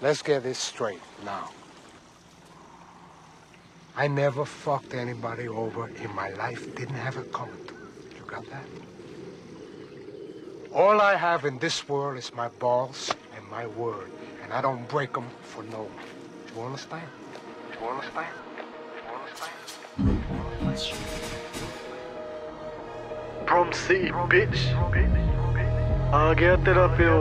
Let's get this straight now. I never fucked anybody over in my life, didn't have it coming to. You got that? All I have in this world is my balls and my word, and I don't break them for no one. Do you understand? Do you understand? Do you understand? Prom City, bitch. आ गया तेरा प्यो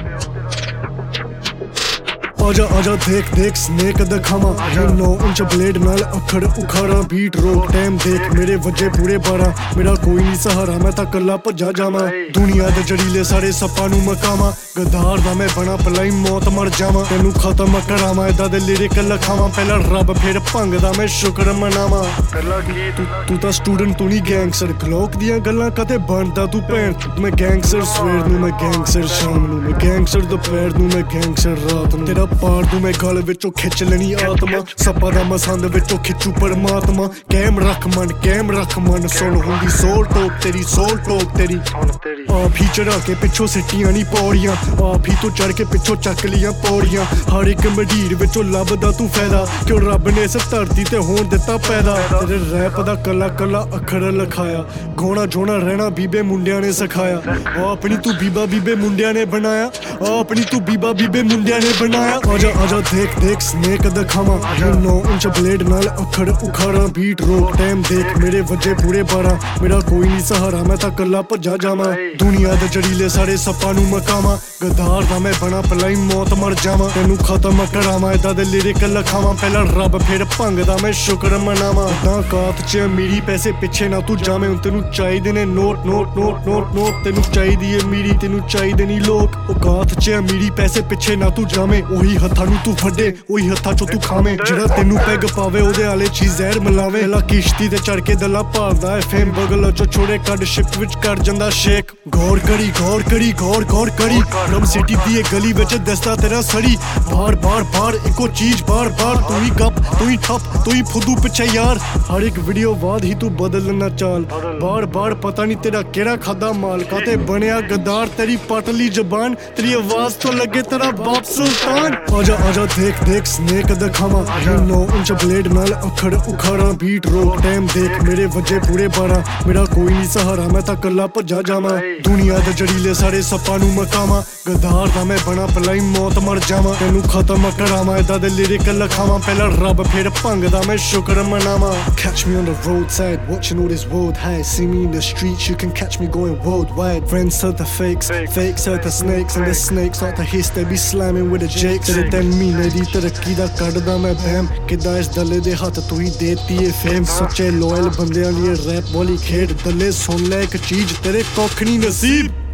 आजा आजा देख देख snake दिखावा 9 inch blade नाल अखड़ उखाड़ा बीट रोक टाइम देख मेरे वजे पूरे 12 मेरा कोई नहीं सहारा मैं तां कल्ला भज्जा जावां दुनिया दे जड़ीले सारे सप्पां नूं मकावां गद्दार दा मैं बना भलाई मौत मर जावां तैनूं खत्म करावां इदां दे लिरिक लखावां पहला रब फिर भंग दा मैं शुक्र मनावां तू तां स्टूडेंट तू नहीं गैंगस्टर ग्लोक दियां गल्लां कदे बनदा तू भैन मैं गैंगस्टर सवेर नूं मैं गैंगस्टर शाम नूं मैं गैंगस्टर दोपहर नूं मैं गैंगस्टर रात नूं तेरा पार दूं मैं गल विचों खिच लेनी आत्मा सप्पा दा मसंद विचों खिचू परमात्मा कैम रख मन सुन हुंदी सोल टोक तेरी आप ही चढ़ा के पिछों सिट्टियां नी पौड़ियां आप ही तो चढ़ के पिछों चक लियां पौड़ियां हर एक मंडीर विचों लभदा तू फायदा क्यों रब ने इस धरती ते होण दित्ता पैदा तेरे रैप दा कला कला अखर लखाया गोना जोना रहना बीबे मुंडियां ने सिखाया अपनी तू बीबे मुंडियां ने बनाया अपनी तू बीबे मुंडियां ने बनाया आजा आजा देख देख स्नेक दिखावा 9 इंच ब्लेड नाल अखड़ उखाड़ा बीट रोक टाइम देख मेरे वजे पूरे 12 मेरा कोई नहीं सहारा मैं तां कल्ला भज्जा जावां दुनिया दे जड़ीले सारे सप्पां नूं मकावां गद्दार दा मैं बना भलाई मौत मर जावां तैनूं खत्म करावां इदां दे लिरिक लखावां पहला रब फिर भंग दा मैं शुक्र मनावां ना कात च अमीरी पैसे पिछे ना तू जावें हुण तैनूं चाहीदे ने नोट तैनूं चाहीदी ऐ मीरी तैनूं चाहीदे नहीं लोक औकात च अमीरी पैसे पिछे ना तू जावें ओही हत्थां नूं तू फड्डे ओही हत्थां चों तू खावें जेड़ा तैनूं पैग पावे ओहदे आले चीज जहर मिलावे ला किश्ती ते चढ़ के दला भालदा ऐ फेम बगल चों छोड़े कड शिप विच कर ਜਾਂਦਾ शेक गौर करी रम सिटी दी गली विच दसदा तेरा सड़ी बार इको चीज बार तू ही गप तू ही ठप तू ही फुदू पिछे यार हर एक वीडियो बाद ही तू बदलना चाल बार पता नहीं तेरा केड़ा खादा माल काते बनया गद्दार तेरी पटली जबान तेरी आवाज तो लगे तेरा बाप सुल्तान आजा देख स्नेक दिखावा 9 इंच ब्लेड नाल अखड़ उखाड़ा बीट रोक टाइम देख मेरे वजे पूरे 12 मेरा कोई नहीं सहारा मैं तां कल्ला भज्जा जावां दुनिया दे जड़ीले सारे सप्पां नूं मकावां गद्दार दा मैं बना भलाई मौत मर जावां तैनूं खत्म करावां इदां दे लिरिक लखावां पहला रब फिर भंग दा मैं शुक्र मनावां Catch me on the roadside watching all this world high see me in the streets you can catch me going worldwide friends are the fakes are the snakes and the snakes are the hiss they be slamming with the jakes तेरे 10 महीने दी तरक्की दा कढदा मैं बहम किदां इस दले दे हत्थ तू ही देती है फेम सच्चे लॉयल बंदियां लिए रैप वाली खेड दले सुन ले एक चीज तेरे कौख नहीं नसीब